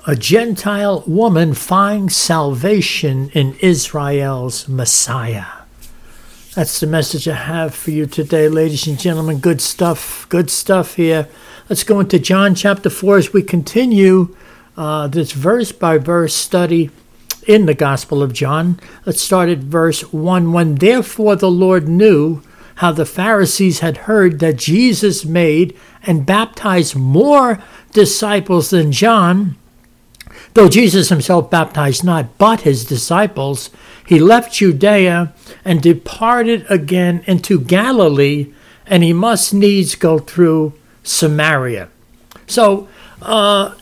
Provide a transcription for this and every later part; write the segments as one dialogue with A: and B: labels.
A: A Gentile woman finds salvation in Israel's Messiah. That's the message I have for you today, ladies and gentlemen. Good stuff here. Let's go into John chapter 4 as we continue this verse-by-verse study in the Gospel of John. Let's start at verse 1. When therefore the Lord knew how the Pharisees had heard that Jesus made and baptized more disciples than John, though Jesus himself baptized not, but his disciples, he left Judea and departed again into Galilee, and he must needs go through Samaria. So, the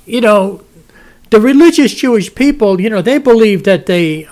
A: religious Jewish people, they believed that they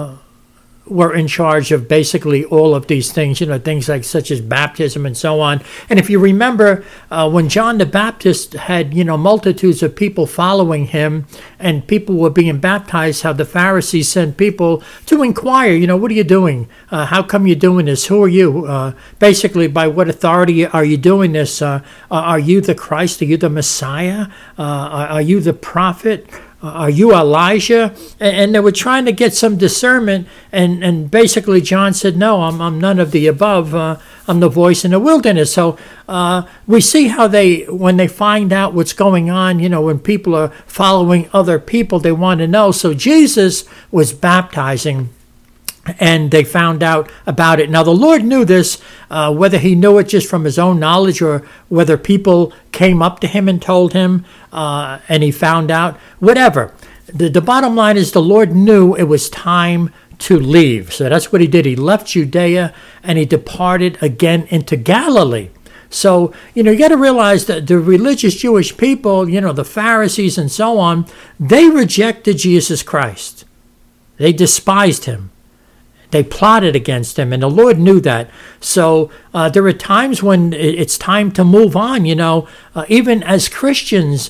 A: were in charge of basically all of these things, things like such as baptism and so on. And if you remember, when John the Baptist had, multitudes of people following him and people were being baptized, how the Pharisees sent people to inquire, what are you doing? How come you're doing this? Who are you? Basically, by what authority are you doing this? Are you the Christ? Are you the Messiah? Are you the prophet? Are you Elijah? And they were trying to get some discernment, and basically John said, no, I'm none of the above. I'm the voice in the wilderness. So we see how when they find out what's going on, when people are following other people, they want to know. So Jesus was baptizing, and they found out about it. Now, the Lord knew this, whether he knew it just from his own knowledge or whether people came up to him and told him, and he found out, whatever. The bottom line is the Lord knew it was time to leave. So that's what he did. He left Judea and he departed again into Galilee. So, you got to realize that the religious Jewish people, the Pharisees and so on, they rejected Jesus Christ. They despised him. They plotted against him, and the Lord knew that. So there are times when it's time to move on, even as Christians.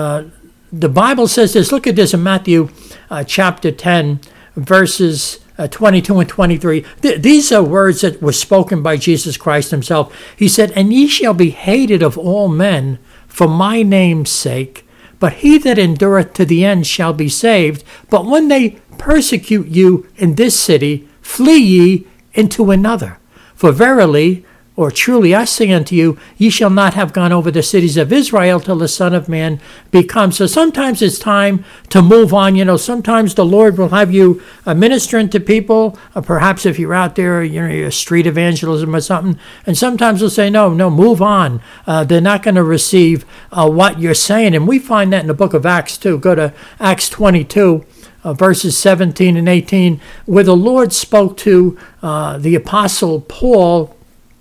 A: The Bible says this. Look at this in Matthew chapter 10, verses 22 and 23. These are words that were spoken by Jesus Christ himself. He said, "And ye shall be hated of all men for my name's sake, but he that endureth to the end shall be saved. But when they persecute you in this city, flee ye into another. For verily, or truly I say unto you, ye shall not have gone over the cities of Israel till the Son of Man be come." So sometimes it's time to move on. Sometimes the Lord will have you ministering to people, perhaps if you're out there, you're street evangelism or something. And sometimes he'll say, no, move on. They're not going to receive what you're saying. And we find that in the book of Acts too. Go to Acts 22. Verses 17 and 18, where the Lord spoke to the Apostle Paul,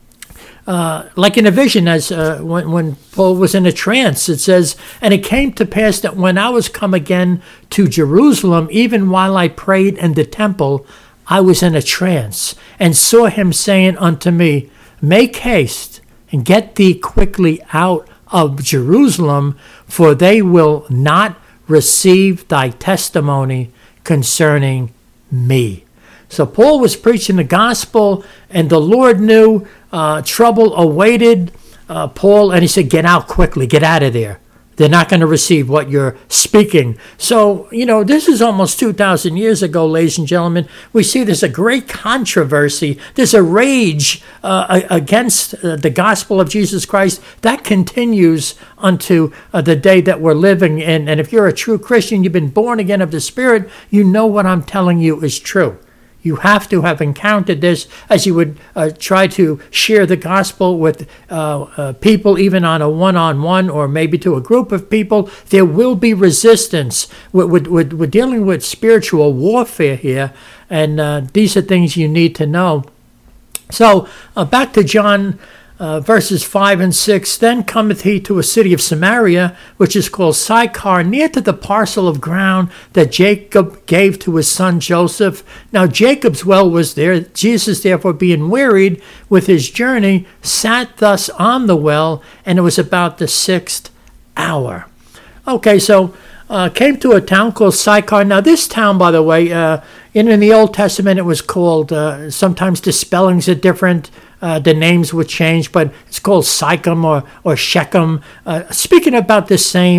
A: like in a vision, as when Paul was in a trance. It says, "And it came to pass that when I was come again to Jerusalem, even while I prayed in the temple, I was in a trance, and saw him saying unto me, Make haste, and get thee quickly out of Jerusalem, for they will not receive thy testimony concerning me." So Paul was preaching the gospel, and the Lord knew trouble awaited Paul, and he said, get out quickly, get out of there. They're not going to receive what you're speaking. So, this is almost 2,000 years ago, ladies and gentlemen. We see there's a great controversy. There's a rage against the gospel of Jesus Christ. That continues unto the day that we're living in. And if you're a true Christian, you've been born again of the Spirit, you know what I'm telling you is true. You have to have encountered this as you would try to share the gospel with people, even on a one-on-one or maybe to a group of people. There will be resistance. We're dealing with spiritual warfare here, and these are things you need to know. So back to John verses 5 and 6. Then cometh he to a city of Samaria, which is called Sychar, near to the parcel of ground that Jacob gave to his son Joseph. Now Jacob's well was there. Jesus, therefore, being wearied with his journey, sat thus on the well, and it was about the 6th hour. Okay, so came to a town called Sychar. Now this town, by the way, in the Old Testament, it was called, sometimes the spellings are different. The names would change, but it's called Sychem or Shechem, speaking about the same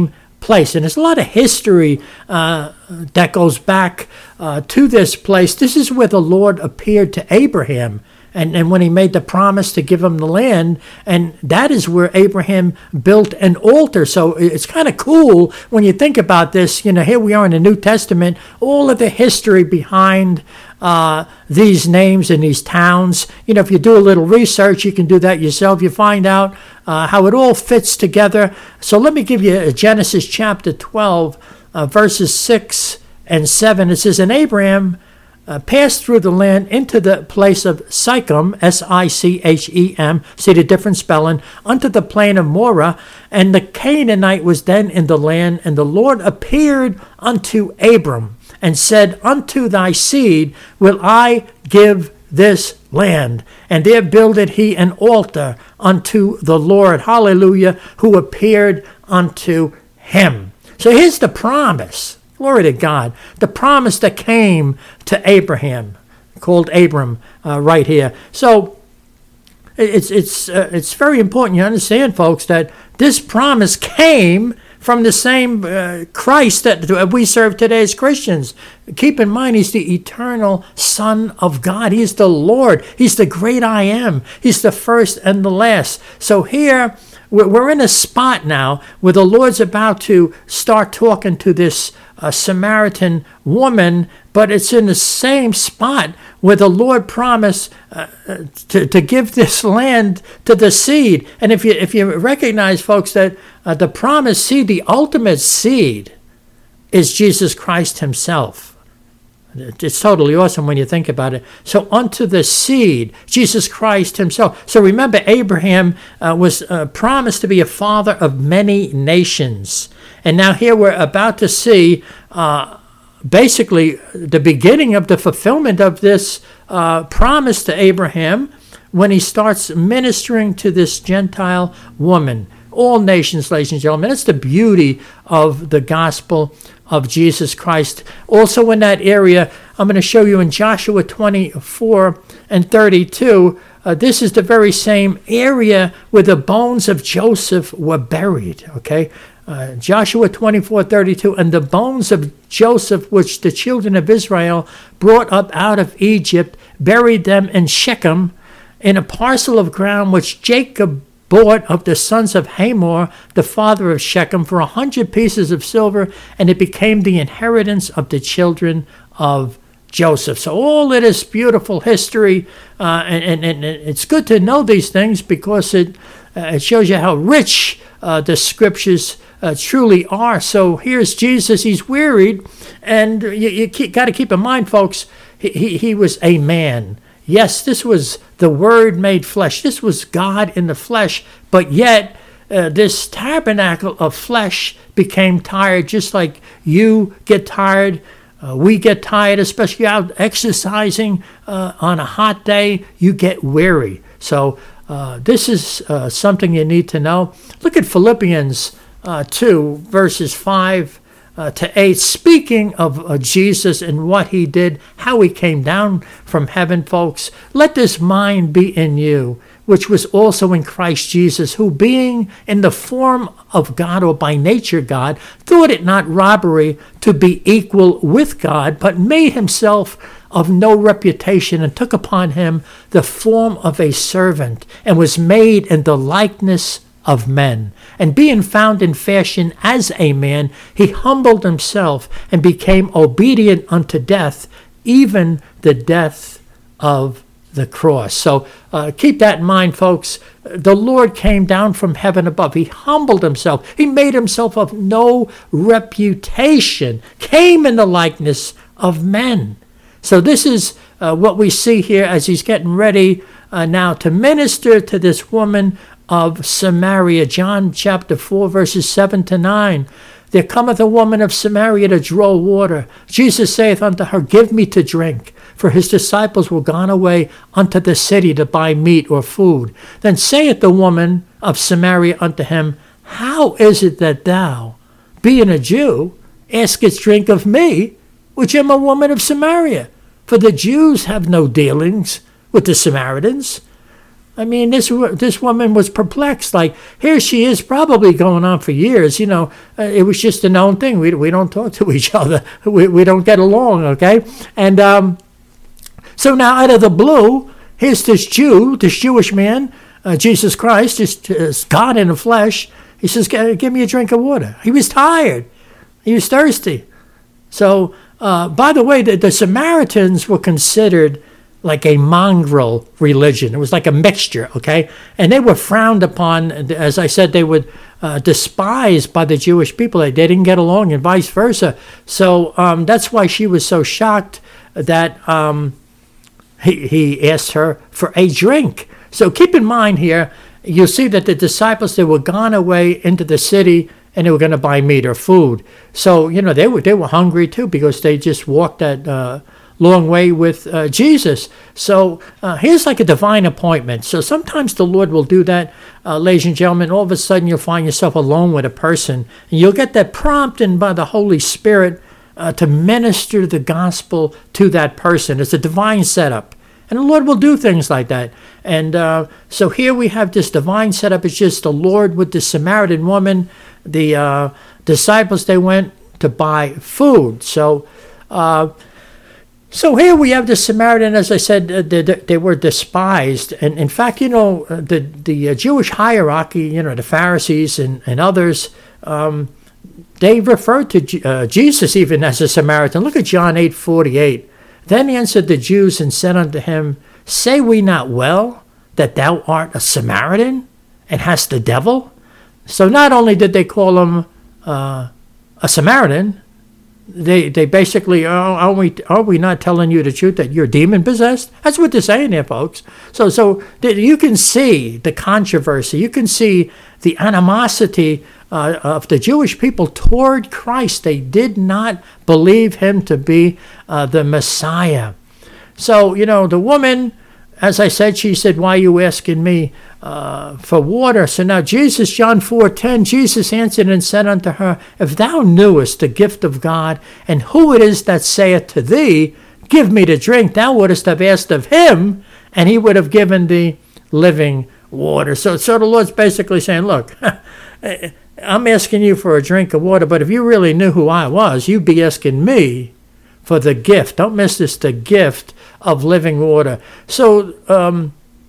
A: place. And there's a lot of history that goes back to this place. This is where the Lord appeared to Abraham. And when he made the promise to give him the land, and that is where Abraham built an altar. So it's kind of cool when you think about this. Here we are in the New Testament, all of the history behind these names and these towns. If you do a little research, you can do that yourself. You find out how it all fits together. So let me give you Genesis chapter 12, verses 6 and 7. It says, "And Abraham passed through the land into the place of Sichem, Sichem, see the different spelling, unto the plain of Moreh, and the Canaanite was then in the land, and the Lord appeared unto Abram, and said, Unto thy seed will I give this land. And there builded he an altar unto the Lord," hallelujah, "who appeared unto him." So here's the promise. Glory to God. The promise that came to Abraham, called Abram right here. So it's very important you understand, folks, that this promise came from the same Christ that we serve today as Christians. Keep in mind, he's the eternal Son of God. He's the Lord. He's the great I am. He's the first and the last. So here, we're in a spot now where the Lord's about to start talking to this Samaritan woman, but it's in the same spot where the Lord promised to give this land to the seed. And if you recognize, folks, that the promised seed, the ultimate seed, is Jesus Christ himself. It's totally awesome when you think about it. So unto the seed, Jesus Christ himself. So remember, Abraham was promised to be a father of many nations. And now here we're about to see basically the beginning of the fulfillment of this promise to Abraham when he starts ministering to this Gentile woman. All nations, ladies and gentlemen. That's the beauty of the gospel of Jesus Christ. Also in that area, I'm going to show you in Joshua 24 and 32, this is the very same area where the bones of Joseph were buried, okay? Joshua 24:32, "And the bones of Joseph, which the children of Israel brought up out of Egypt, buried them in Shechem, in a parcel of ground which Jacob bought of the sons of Hamor, the father of Shechem, for 100 pieces of silver, and it became the inheritance of the children of Joseph." So all of this beautiful history, and it's good to know these things because it shows you how rich the scriptures truly are. So here's Jesus. He's wearied, and you got to keep in mind, folks, he was a man. Yes, this was the Word made flesh. This was God in the flesh, but yet this tabernacle of flesh became tired, just like you get tired. We get tired, especially out exercising on a hot day. You get weary. So this is something you need to know. Look at Philippians 2, verses 5 to 8, speaking of Jesus and what he did, how he came down from heaven, folks. "Let this mind be in you, which was also in Christ Jesus, who being in the form of God, or by nature God, thought it not robbery to be equal with God, but made himself of no reputation, and took upon him the form of a servant, and was made in the likeness of men. And being found in fashion as a man, he humbled himself and became obedient unto death, even the death of the cross." So keep that in mind, folks. The Lord came down from heaven above. He humbled himself. He made himself of no reputation, came in the likeness of men. So this is what we see here as he's getting ready now to minister to this woman of Samaria. John chapter 4, verses 7 to 9. "There cometh a woman of Samaria to draw water. Jesus saith unto her, Give me to drink. For his disciples were gone away unto the city to buy meat or food. Then saith the woman of Samaria unto him, How is it that thou, being a Jew, askest drink of me, which am a woman of Samaria? For the Jews have no dealings with the Samaritans. I mean, this woman was perplexed. Like, here she is, probably going on for years. It was just a known thing. We don't talk to each other. We don't get along, okay? And so now, out of the blue, here's this Jewish man, Jesus Christ, is God in the flesh. He says, give me a drink of water. He was tired. He was thirsty. So, by the way, the Samaritans were considered like a mongrel religion. It was like a mixture, okay? And they were frowned upon. As I said, they were despised by the Jewish people. They didn't get along and vice versa. So that's why she was so shocked that he asked her for a drink. So keep in mind here, you'll see that the disciples, they were gone away into the city and they were going to buy meat or food. So, they were hungry too because they just walked that long way with Jesus. So here's like a divine appointment. So sometimes the Lord will do that, ladies and gentlemen. All of a sudden you'll find yourself alone with a person, and you'll get that prompting by the Holy Spirit to minister the gospel to that person. It's a divine setup. And the Lord will do things like that. And so here we have this divine setup. It's just the Lord with the Samaritan woman. The disciples, they went to buy food. So here we have the Samaritan. As I said, they were despised. And in fact, the Jewish hierarchy, the Pharisees and others, they referred to Jesus even as a Samaritan. Look at John 8:48. Then answered the Jews and said unto him, Say we not well that thou art a Samaritan and hast the devil? So not only did they call him a Samaritan, they basically, are we not telling you the truth that you're demon possessed? That's what they're saying here, folks. So you can see the controversy. You can see the animosity of the Jewish people toward Christ. They did not believe him to be the Messiah. So, the woman, as I said, she said, why are you asking me for water? So now Jesus, John 4:10, Jesus answered and said unto her, If thou knewest the gift of God, and who it is that saith to thee, Give me to drink, thou wouldest have asked of him, and he would have given thee living water. So the Lord's basically saying, look, I'm asking you for a drink of water, but if you really knew who I was, you'd be asking me for the gift. Don't miss this, the gift of living water. So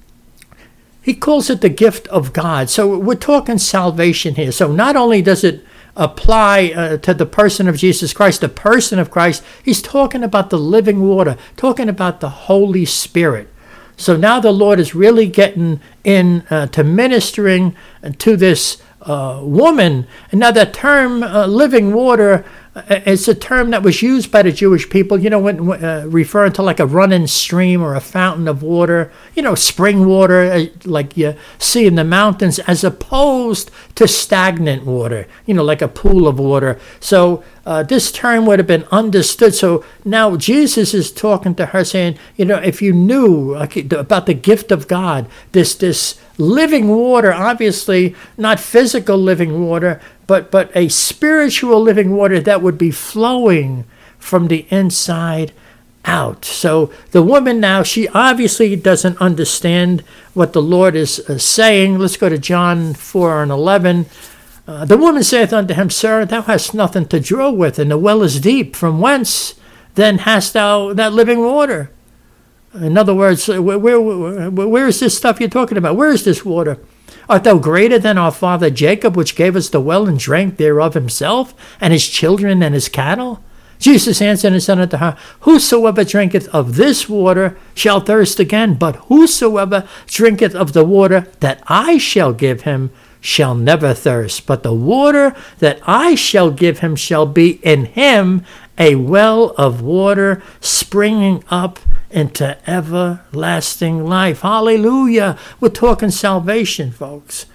A: he calls it the gift of God. So we're talking salvation here. So not only does it apply to the person of Jesus Christ, the person of Christ, he's talking about the living water, talking about the Holy Spirit. So now the Lord is really getting in to ministering to this woman. And now that term, living water, it's a term that was used by the Jewish people, when referring to like a running stream or a fountain of water, spring water like you see in the mountains, as opposed to stagnant water, like a pool of water. So this term would have been understood. So now Jesus is talking to her saying, if you knew about the gift of God, this living water, obviously not physical living water, but a spiritual living water that would be flowing from the inside out. So the woman now, she obviously doesn't understand what the Lord is saying. Let's go to John 4:11. The woman saith unto him, Sir, thou hast nothing to draw with, and the well is deep. From whence then hast thou that living water? In other words, where is this stuff you're talking about? Where is this water? Art thou greater than our father Jacob, which gave us the well and drank thereof himself, and his children and his cattle? Jesus answered and said unto her, Whosoever drinketh of this water shall thirst again, but whosoever drinketh of the water that I shall give him shall never thirst. But the water that I shall give him shall be in him a well of water springing up into everlasting life. Hallelujah. We're talking salvation, folks.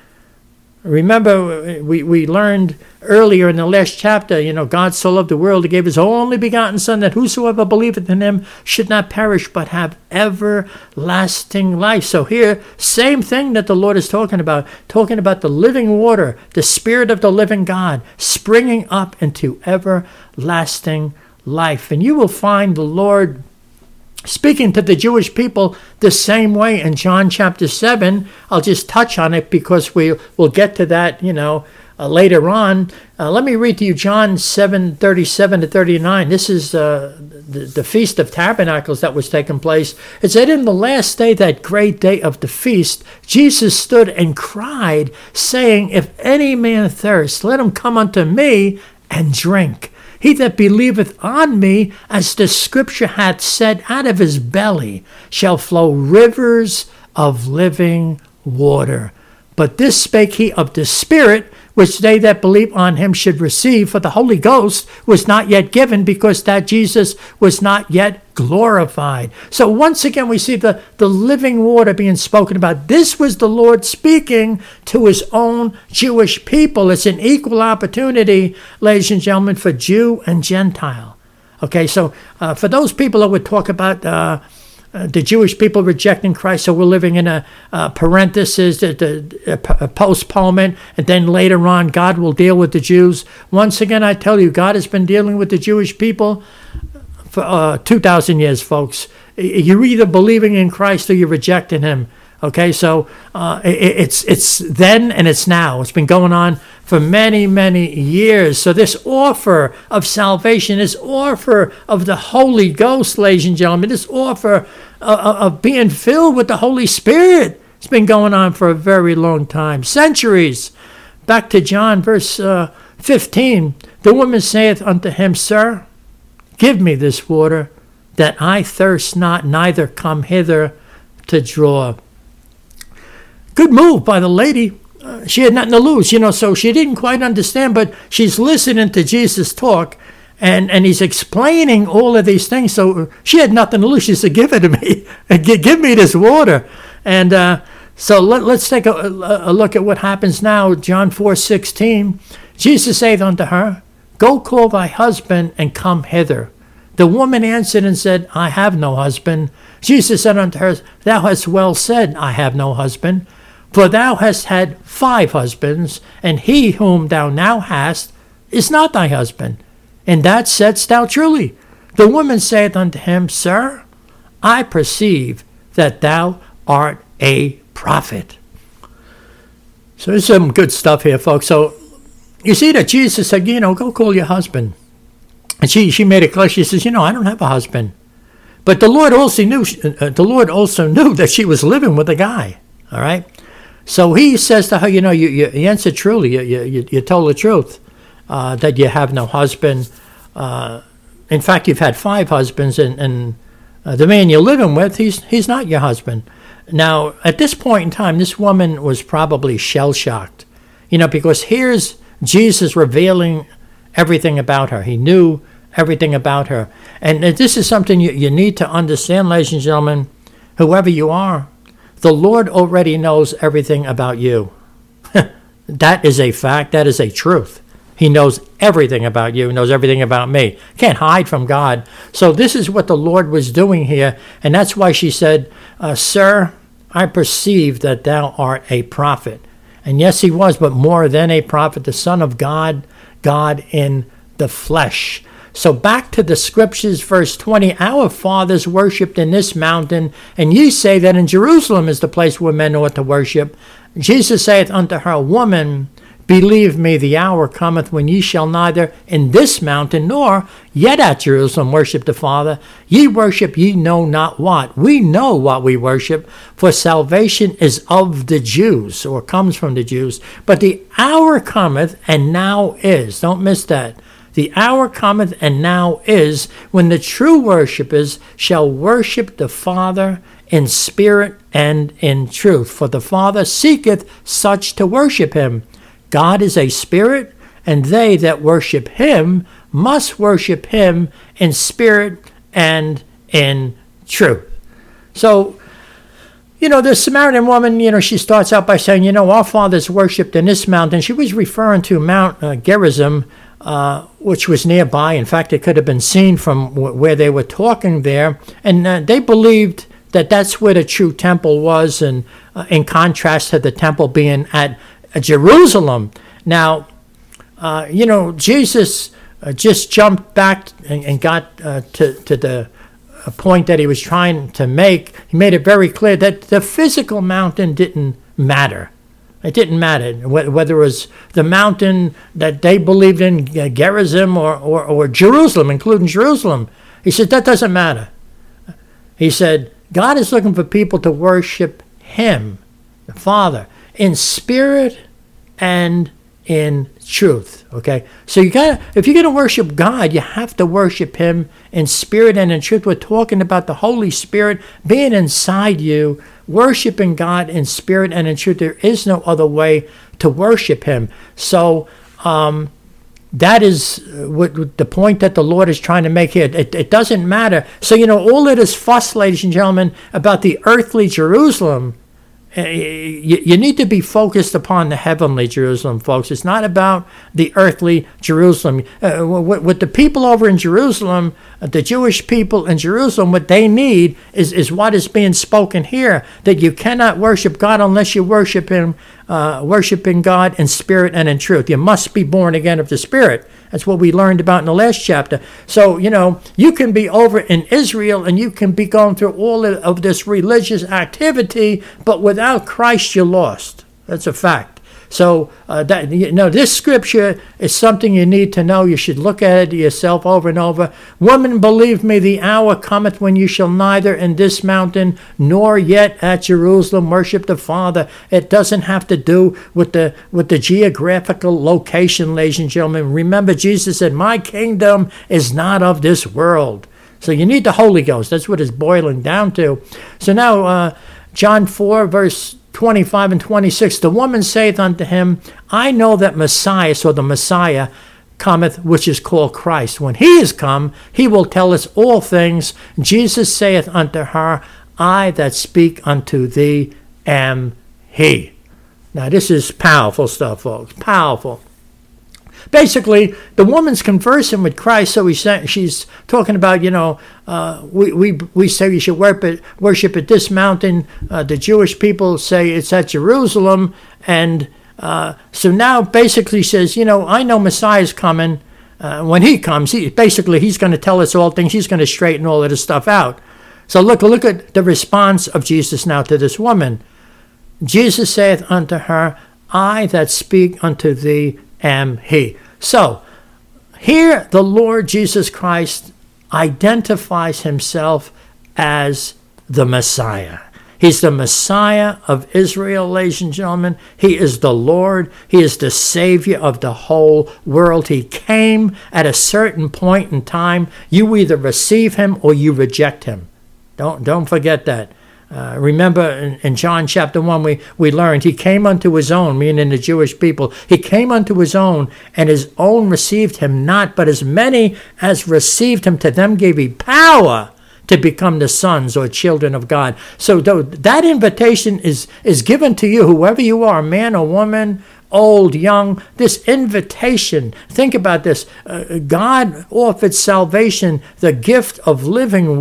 A: Remember, we learned earlier in the last chapter, God so loved the world, he gave his only begotten Son, that whosoever believeth in him should not perish, but have everlasting life. So here, same thing that the Lord is talking about the living water, the Spirit of the living God, springing up into everlasting life. And you will find the Lord speaking to the Jewish people the same way in John chapter 7. I'll just touch on it because we'll get to that, later on. Let me read to you John 7:37 to 39. This is the Feast of Tabernacles that was taking place. It said, in the last day, that great day of the feast, Jesus stood and cried, saying, if any man thirst, let him come unto me and drink. He that believeth on me, as the scripture hath said, out of his belly shall flow rivers of living water. But this spake he of the Spirit, which they that believe on him should receive, for the Holy Ghost was not yet given, because that Jesus was not yet glorified. So once again, we see the living water being spoken about. This was the Lord speaking to his own Jewish people. It's an equal opportunity, ladies and gentlemen, for Jew and Gentile. Okay, so for those people that would talk about the Jewish people rejecting Christ, so we're living in a parenthesis, a postponement, and then later on God will deal with the Jews. Once again, I tell you, God has been dealing with the Jewish people for 2,000 years, folks. You're either believing in Christ or you're rejecting him. Okay, so it's then and it's now. It's been going on for many, many years. So this offer of salvation, this offer of the Holy Ghost, ladies and gentlemen, this offer of being filled with the Holy Spirit, it's been going on for a very long time, centuries. Back to John, verse 15. The woman saith unto him, Sir, give me this water, that I thirst not, neither come hither to draw. Good move by the lady. She had nothing to lose, so she didn't quite understand, but she's listening to Jesus talk, and he's explaining all of these things. So she had nothing to lose. She said, give it to me. Give me this water. And so let's take a look at what happens now. John 4:16. Jesus saith unto her, Go call thy husband and come hither. The woman answered and said, I have no husband. Jesus said unto her, Thou hast well said, I have no husband. For thou hast had 5 husbands, and he whom thou now hast is not thy husband. And that saidst thou truly. The woman saith unto him, Sir, I perceive that thou art a prophet. So there's some good stuff here, folks. So you see that Jesus said, go call your husband. And she made it clear. She says, I don't have a husband. But the Lord also knew that she was living with a guy. All right. So he says to her, you answered truly. You told the truth that you have no husband. In fact, you've had 5 husbands, and the man you're living with, he's not your husband. Now, at this point in time, this woman was probably shell-shocked, because here's Jesus revealing everything about her. He knew everything about her. And this is something you need to understand, ladies and gentlemen, whoever you are. The Lord already knows everything about you. That is a fact. That is a truth. He knows everything about you. He knows everything about me. Can't hide from God. So this is what the Lord was doing here. And that's why she said, Sir, I perceive that thou art a prophet. And yes, he was, but more than a prophet, the Son of God, God in the flesh. So back to the scriptures, verse 20, our fathers worshipped in this mountain, and ye say that in Jerusalem is the place where men ought to worship. Jesus saith unto her, Woman, believe me, the hour cometh when ye shall neither in this mountain nor yet at Jerusalem worship the Father. Ye worship ye know not what. We know what we worship, for salvation is of the Jews, or comes from the Jews. But the hour cometh, and now is. Don't miss that. The hour cometh, and now is, when the true worshipers shall worship the Father in spirit and in truth. For the Father seeketh such to worship him. God is a spirit, and they that worship him must worship him in spirit and in truth. So, the Samaritan woman, she starts out by saying, our fathers worshipped in this mountain. She was referring to Mount Gerizim, which was nearby. In fact, it could have been seen from where they were talking there. And they believed that that's where the true temple was, and in contrast to the temple being at Jerusalem. Now, Jesus just jumped back and got to the point that he was trying to make, he made it very clear that the physical mountain didn't matter. It didn't matter whether it was the mountain that they believed in, Gerizim, or Jerusalem, including Jerusalem. He said, that doesn't matter. He said, God is looking for people to worship him, the Father, in spirit and in truth. Okay, so if you're going to worship God, you have to worship him in spirit and in truth. We're talking about the Holy Spirit being inside you, worshiping God in spirit and in truth. There is no other way to worship him. So that is what the point that the Lord is trying to make here. It doesn't matter. So, all of this fuss, ladies and gentlemen, about the earthly Jerusalem, you need to be focused upon the heavenly Jerusalem, folks. It's not about the earthly Jerusalem. What the people over in Jerusalem, the Jewish people in Jerusalem, what they need is what is being spoken here, that you cannot worship God unless you worship him, worshiping God in spirit and in truth. You must be born again of the Spirit. That's what we learned about in the last chapter. So, you can be over in Israel and you can be going through all of this religious activity, but without Christ, you're lost. That's a fact. So, this scripture is something you need to know. You should look at it yourself over and over. Woman, believe me, the hour cometh when you shall neither in this mountain nor yet at Jerusalem worship the Father. It doesn't have to do with the geographical location, ladies and gentlemen. Remember, Jesus said, my kingdom is not of this world. So you need the Holy Ghost. That's what it's boiling down to. So now, John 4, verse 25 and 26, the woman saith unto him, I know that Messiah, so the Messiah, cometh, which is called Christ. When he is come, he will tell us all things. Jesus saith unto her, I that speak unto thee am he. Now this is powerful stuff, folks. Powerful. Basically, the woman's conversing with Christ, so she's talking about, we say you should worship at this mountain. The Jewish people say it's at Jerusalem. And so now basically says, I know Messiah's coming. When he comes, he's going to tell us all things. He's going to straighten all of this stuff out. So look at the response of Jesus now to this woman. Jesus saith unto her, I that speak unto thee am he. So here the Lord Jesus Christ identifies himself as the Messiah. He's the Messiah of Israel, ladies and gentlemen. He is the Lord. He is the Savior of the whole world. He came at a certain point in time. You either receive him or you reject him. Don't forget that. Remember in John chapter 1, we learned he came unto his own, meaning the Jewish people. He came unto his own, and his own received him not, but as many as received him, to them gave he power to become the sons or children of God. So that invitation is given to you, whoever you are, man or woman, old, young. This invitation, think about this. God offered salvation, the gift of living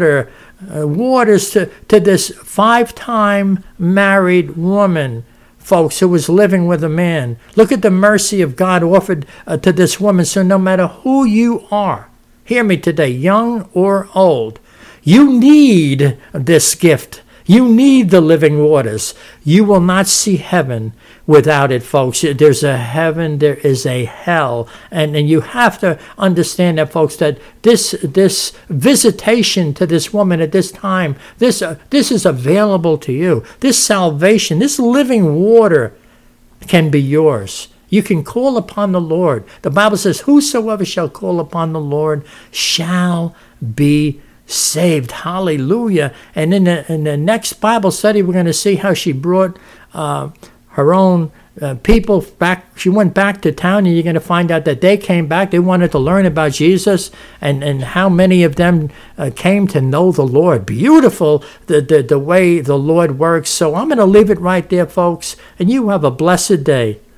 A: waters to this 5-time married woman, folks, who was living with a man. Look at the mercy of God offered to this woman. So no matter who you are, hear me today, young or old, you need this gift. You need the living waters. You will not see heaven without it, folks. There's a heaven, there is a hell. And you have to understand that, folks, that this visitation to this woman at this time, this is available to you. This salvation, this living water can be yours. You can call upon the Lord. The Bible says, whosoever shall call upon the Lord shall be saved. Hallelujah. And in the next Bible study, we're going to see how she brought her own people back. She went back to town, and you're going to find out that they came back. They wanted to learn about Jesus, and how many of them came to know the Lord. Beautiful, the way the Lord works. So I'm going to leave it right there, folks, and you have a blessed day.